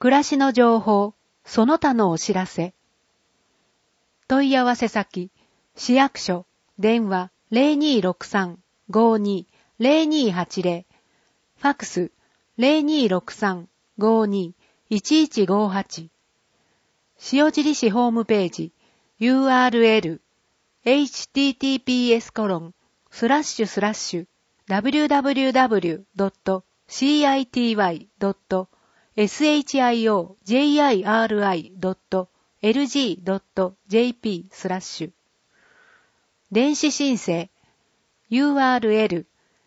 暮らしの情報、その他のお知らせ。問い合わせ先、市役所、電話 0263-52-0280、ファックス 0263-52-1158、塩尻市ホームページ、URL、https://www.city.shiri.lg.jp/ 電子申請 URL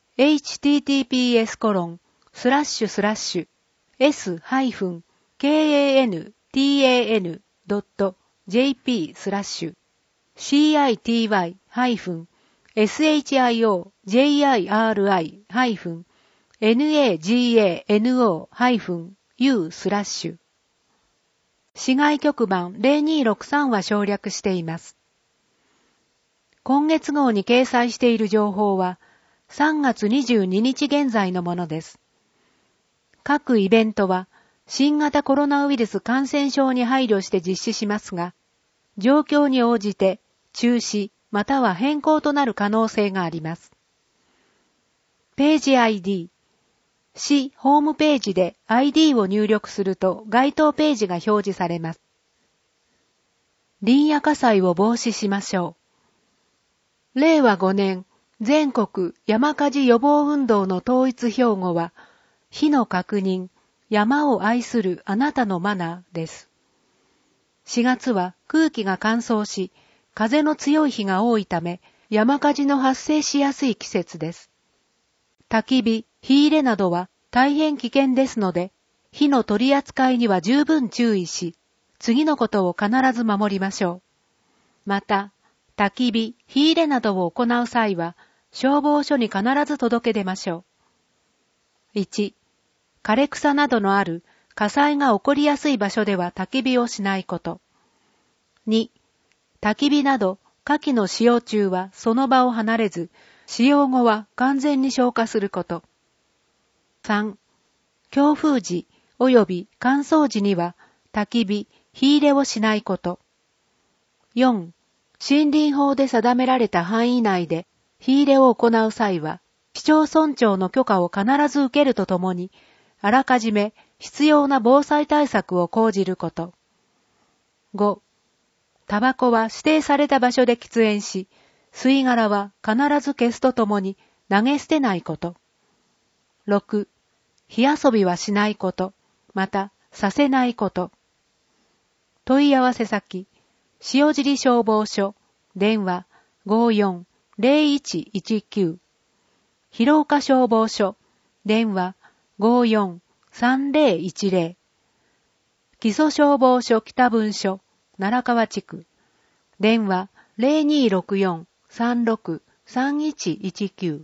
https://city-city.jp/city-nagano-u/ 市外局番0263は省略しています。今月号に掲載している情報は3月22日現在のものです。各イベントは新型コロナウイルス感染症に配慮して実施しますが、状況に応じて中止または変更となる可能性があります。ページ ID、市ホームページで ID を入力すると該当ページが表示されます。林野火災を防止しましょう。令和5年全国山火事予防運動の統一標語は、火の確認、山を愛するあなたのマナーです。4月は空気が乾燥し、風の強い日が多いため、山火事の発生しやすい季節です。焚き火、火入れなどは大変危険ですので、火の取り扱いには十分注意し、次のことを必ず守りましょう。また、焚き火、火入れなどを行う際は、消防署に必ず届け出ましょう。1、枯れ草などのある火災が起こりやすい場所では焚き火をしないこと。2、焚き火など火器の使用中はその場を離れず、使用後は完全に消火すること。3、強風時及び乾燥時には焚き火、火入れをしないこと。4、森林法で定められた範囲内で火入れを行う際は、市町村長の許可を必ず受けるとともに、あらかじめ必要な防災対策を講じること。5、タバコは指定された場所で喫煙し、吸い殻は必ず消すとともに投げ捨てないこと。6、火遊びはしないこと、またさせないこと。問い合わせ先、塩尻消防署、電話 54-0119、広岡消防署、電話 54-3010、木曽消防署北分署、奈良川地区、電話 0264-36-3119。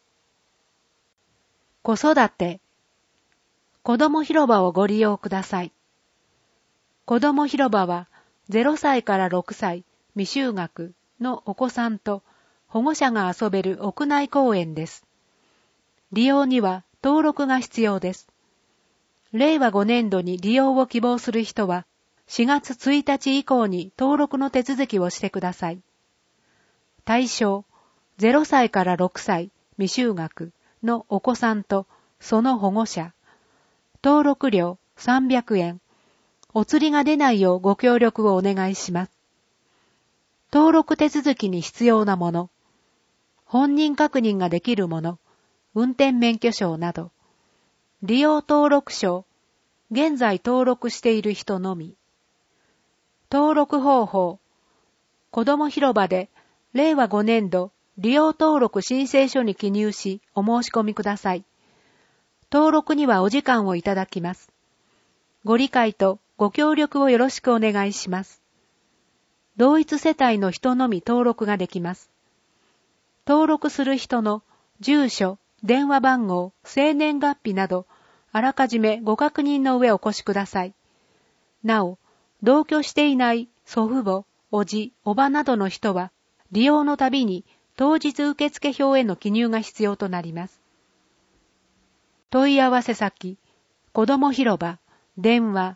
子育て、子ども広場をご利用ください。子ども広場は0歳から6歳未就学のお子さんと保護者が遊べる屋内公園です。利用には登録が必要です。令和5年度に利用を希望する人は4月1日以降に登録の手続きをしてください。対象、0歳から6歳未就学のお子さんとその保護者。登録料300円。お釣りが出ないようご協力をお願いします。登録手続きに必要なもの。本人確認ができるもの。運転免許証など。利用登録証。現在登録している人のみ。登録方法。子ども広場で令和5年度利用登録申請書に記入しお申し込みください。登録にはお時間をいただきます。ご理解とご協力をよろしくお願いします。同一世帯の人のみ登録ができます。登録する人の住所、電話番号、生年月日など、あらかじめご確認の上お越しください。なお、同居していない祖父母、おじ、おばなどの人は、利用のたびに当日受付票への記入が必要となります。問い合わせ先、子ども広場、 電話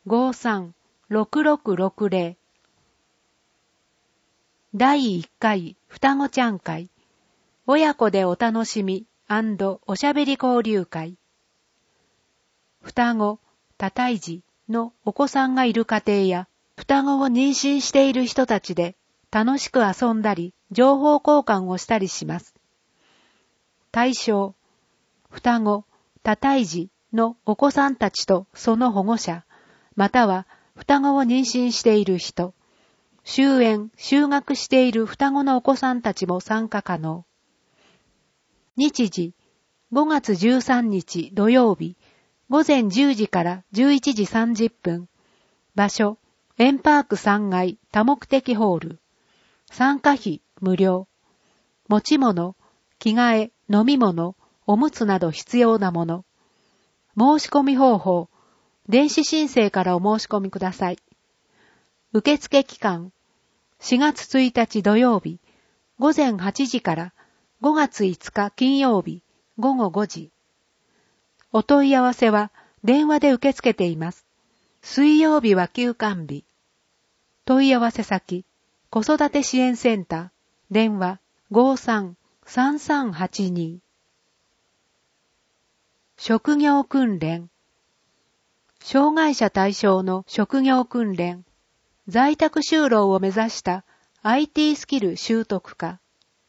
53-6660。第1回双子ちゃん会。親子でお楽しみ&おしゃべり交流会。双子、多胎児のお子さんがいる家庭や、双子を妊娠している人たちで楽しく遊んだり、情報交換をしたりします。対象、双子、多胎児のお子さんたちとその保護者、または双子を妊娠している人、就園・就学している双子のお子さんたちも参加可能。日時、5月13日土曜日、午前10時から11時30分。場所、円パーク3階多目的ホール。参加費無料。持ち物、着替え、飲み物、おむつなど必要なもの。申し込み方法、電子申請からお申し込みください。受付期間、4月1日土曜日、午前8時から5月5日金曜日、午後5時。お問い合わせは電話で受け付けています。水曜日は休館日。問い合わせ先、子育て支援センター、電話 53-3382。職業訓練。障害者対象の職業訓練。在宅就労を目指した IT スキル習得化。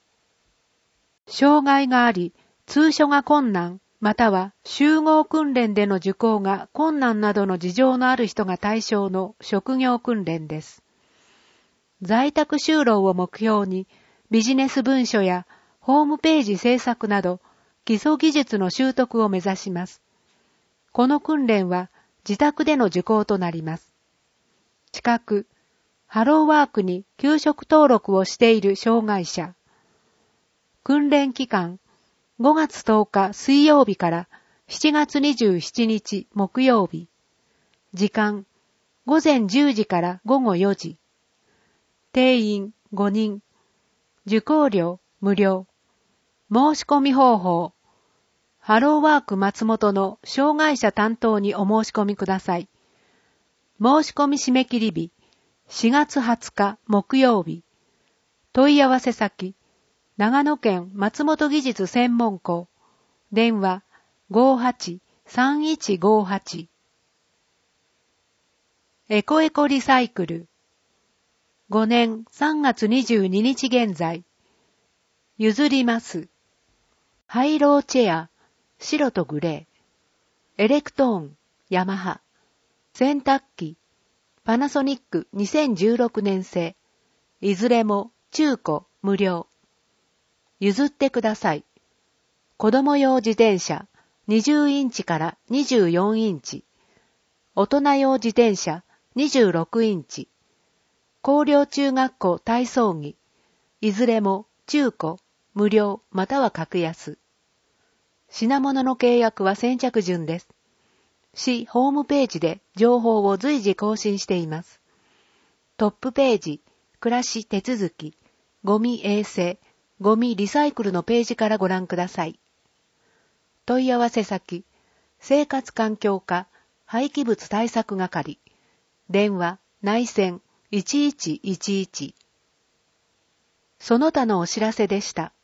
障害があり、通所が困難、または集合訓練での受講が困難などの事情のある人が対象の職業訓練です。在宅就労を目標にビジネス文書やホームページ制作など基礎技術の習得を目指します。この訓練は自宅での受講となります。資格、ハローワークに休職登録をしている障害者。訓練期間、5月10日水曜日から7月27日木曜日。時間、午前10時から午後4時。定員5人。受講料無料。申し込み方法。ハローワーク松本の障害者担当にお申し込みください。申し込み締め切り日、4月20日木曜日。問い合わせ先、長野県松本技術専門校。電話 58-3158。エコエコリサイクル。5年3月22日現在。譲ります。ハイローチェア、白とグレー。エレクトーン、ヤマハ。洗濯機、パナソニック2016年製。いずれも中古無料。譲ってください。子供用自転車20インチから24インチ。大人用自転車26インチ。高陵中学校体操着。いずれも中古、無料または格安。品物の契約は先着順です。市ホームページで情報を随時更新しています。トップページ、暮らし手続き、ゴミ衛生、ゴミリサイクルのページからご覧ください。問い合わせ先、生活環境課、廃棄物対策係、電話、内線1111。その他のお知らせでした。